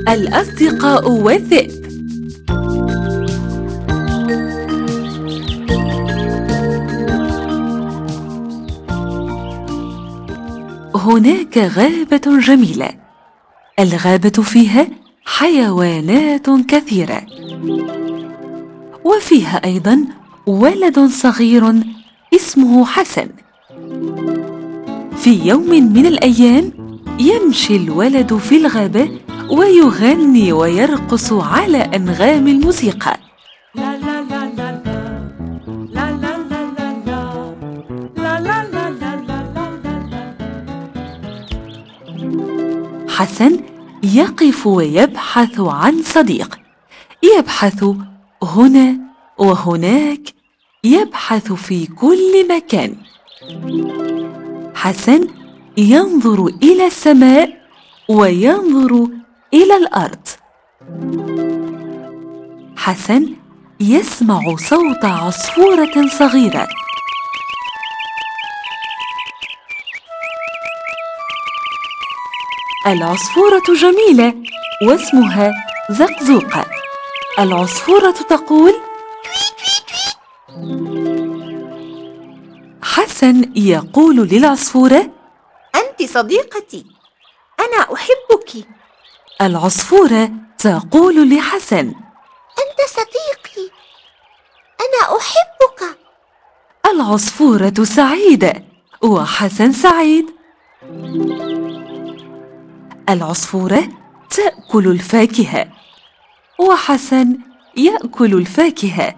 الأصدقاء والذئب. هناك غابة جميلة. الغابة فيها حيوانات كثيرة، وفيها أيضاً ولد صغير اسمه حسن. في يوم من الأيام يمشي الولد في الغابة ويغني ويرقص على أنغام الموسيقى. حسن يقف ويبحث عن صديق، يبحث هنا وهناك، يبحث في كل مكان. حسن ينظر إلى السماء وينظر إلى الأرض. حسن يسمع صوت عصفورة صغيرة. العصفورة جميلة واسمها زقزوقة. العصفورة تقول: حسن يقول للعصفورة: أنت صديقتي، أنا أحبك. العصفورة تقول لحسن: أنت صديقي، أنا أحبك. العصفورة سعيدة وحسن سعيد. العصفورة تأكل الفاكهة وحسن يأكل الفاكهة.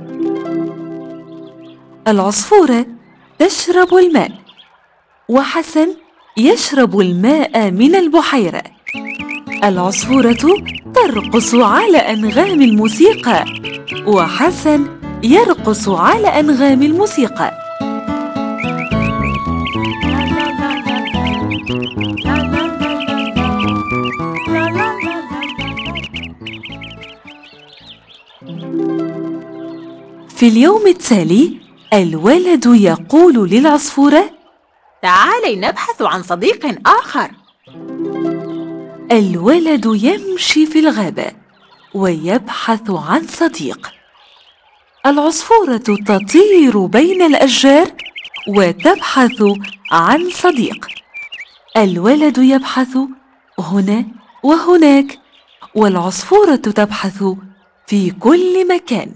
العصفورة تشرب الماء وحسن يشرب الماء من البحيرة. العصفورة ترقص على أنغام الموسيقى وحسن يرقص على أنغام الموسيقى. في اليوم التالي الولد يقول للعصفورة: تعالي نبحث عن صديق آخر. الولد يمشي في الغابة ويبحث عن صديق. العصفورة تطير بين الأشجار وتبحث عن صديق. الولد يبحث هنا وهناك، والعصفورة تبحث في كل مكان.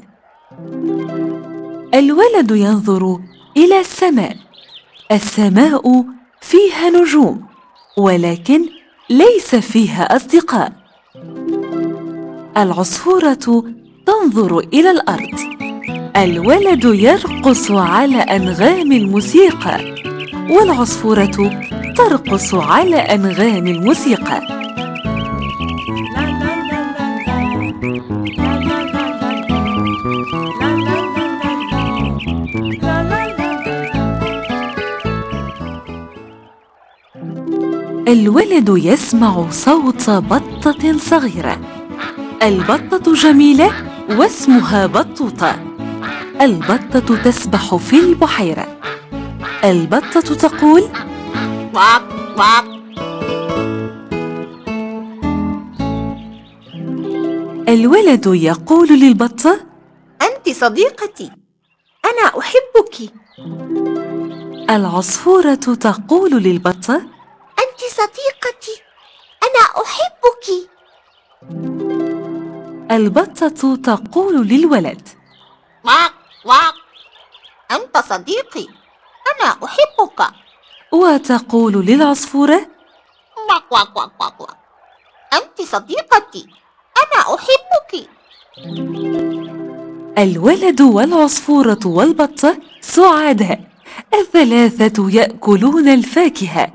الولد ينظر إلى السماء. السماء فيها نجوم، ولكن ليس فيها أصدقاء. العصفورة تنظر إلى الأرض. الولد يرقص على أنغام الموسيقى، والعصفورة ترقص على أنغام الموسيقى. الولد يسمع صوت بطة صغيرة. البطة جميلة واسمها بطوطة. البطة تسبح في البحيرة. البطة تقول: واق واق. الولد يقول للبطة: أنت صديقتي، أنا أحبك. العصفورة تقول للبطة: أنت صديقتي، أنا أحبك. البطة تقول للولد: واق واق. أنت صديقي، أنا أحبك. وتقول للعصفورة: واق واق واق واق واق. أنت صديقتي، أنا أحبك. الولد والعصفورة والبطة سعداء. الثلاثة يأكلون الفاكهة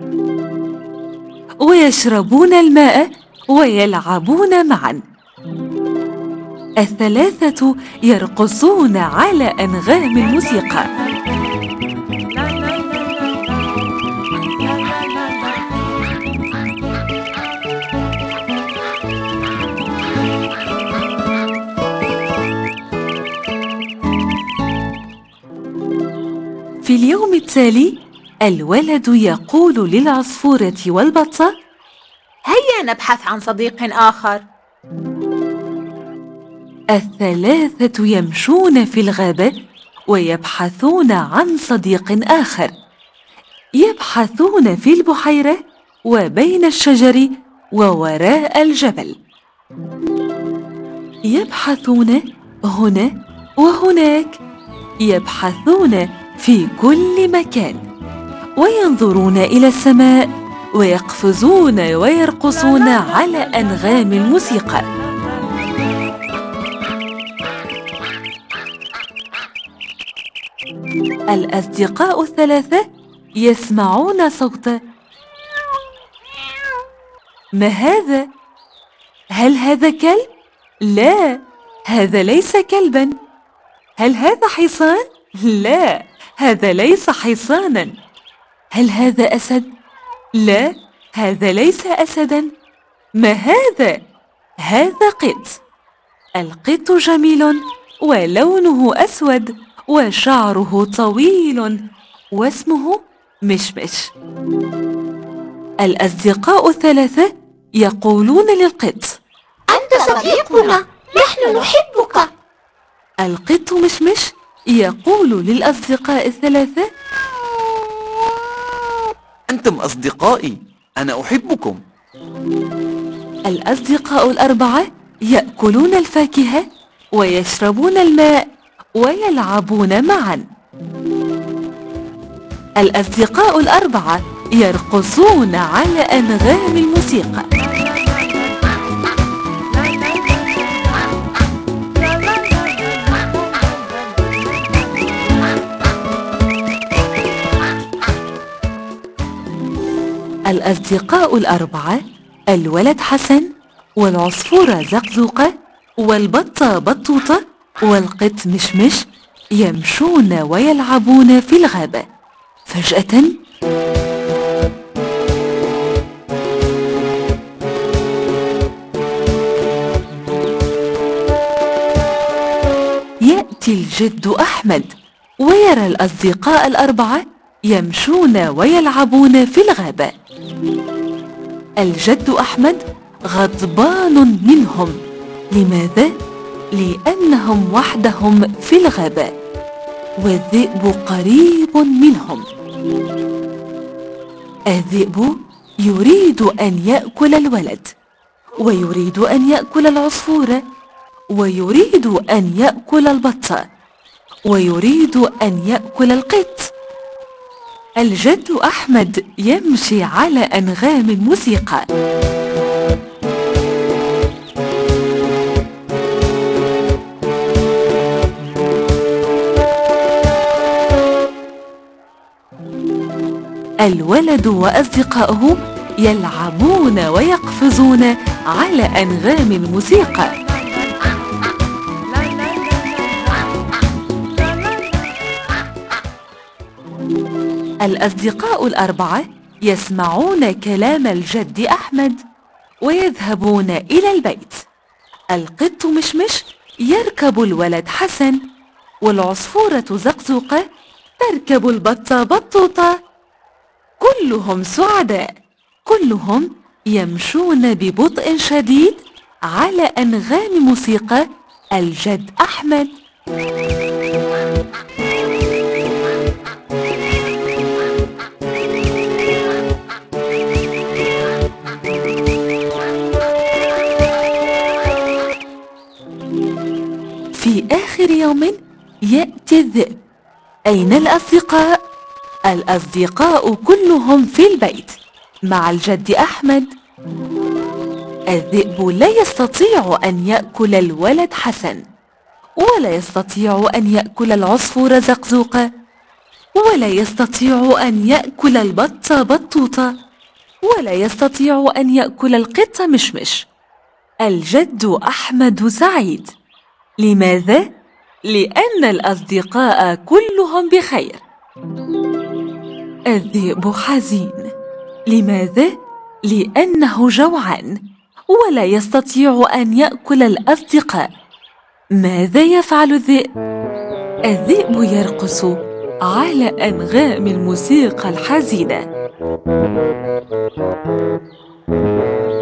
ويشربون الماء ويلعبون معا. الثلاثة يرقصون على أنغام الموسيقى. في اليوم التالي الولد يقول للعصفورة والبطة: هيا نبحث عن صديق آخر. الثلاثة يمشون في الغابة ويبحثون عن صديق آخر. يبحثون في البحيرة وبين الشجر ووراء الجبل. يبحثون هنا وهناك. يبحثون في كل مكان وينظرون إلى السماء ويقفزون ويرقصون على أنغام الموسيقى. الأصدقاء الثلاثة يسمعون صوتا. ما هذا؟ هل هذا كلب؟ لا، هذا ليس كلبا. هل هذا حصان؟ لا، هذا ليس حصانا. هل هذا أسد؟ لا، هذا ليس أسدا. ما هذا؟ هذا قط. القط جميل ولونه أسود وشعره طويل واسمه مشمش. الأصدقاء الثلاثة يقولون للقط: أنت صديقنا، نحن نحبك. القط مشمش يقول للأصدقاء الثلاثة: أنتم أصدقائي، أنا أحبكم. الأصدقاء الأربعة يأكلون الفاكهة ويشربون الماء ويلعبون معا. الأصدقاء الأربعة يرقصون على أنغام الموسيقى. الأصدقاء الأربعة الولد حسن والعصفورة زقزوقة والبطة بطوطة والقط مشمش يمشون ويلعبون في الغابة. فجأة يأتي الجد أحمد ويرى الأصدقاء الأربعة يمشون ويلعبون في الغابة. الجد أحمد غضبان منهم. لماذا؟ لأنهم وحدهم في الغابة والذئب قريب منهم. الذئب يريد أن يأكل الولد، ويريد أن يأكل العصفورة، ويريد أن يأكل البطة، ويريد أن يأكل القط. الجد أحمد يمشي على أنغام الموسيقى. الولد وأصدقائه يلعبون ويقفزون على أنغام الموسيقى. الأصدقاء الأربعة يسمعون كلام الجد أحمد ويذهبون إلى البيت. القط مشمش يركب الولد حسن، والعصفورة زقزوقة تركب البطة بطوطة. كلهم سعداء، كلهم يمشون ببطء شديد على أنغام موسيقى الجد أحمد. في آخر يوم يأتي الذئب. أين الأصدقاء؟ الأصدقاء كلهم في البيت مع الجد أحمد. الذئب لا يستطيع أن يأكل الولد حسن، ولا يستطيع أن يأكل العصفور زقزوقة، ولا يستطيع أن يأكل البطة بطوطة، ولا يستطيع أن يأكل القط مشمش. الجد أحمد سعيد. لماذا؟ لأن الأصدقاء كلهم بخير. الذئب حزين. لماذا؟ لأنه جوعان ولا يستطيع أن يأكل الأصدقاء. ماذا يفعل الذئب؟ الذئب يرقص على أنغام الموسيقى الحزينة.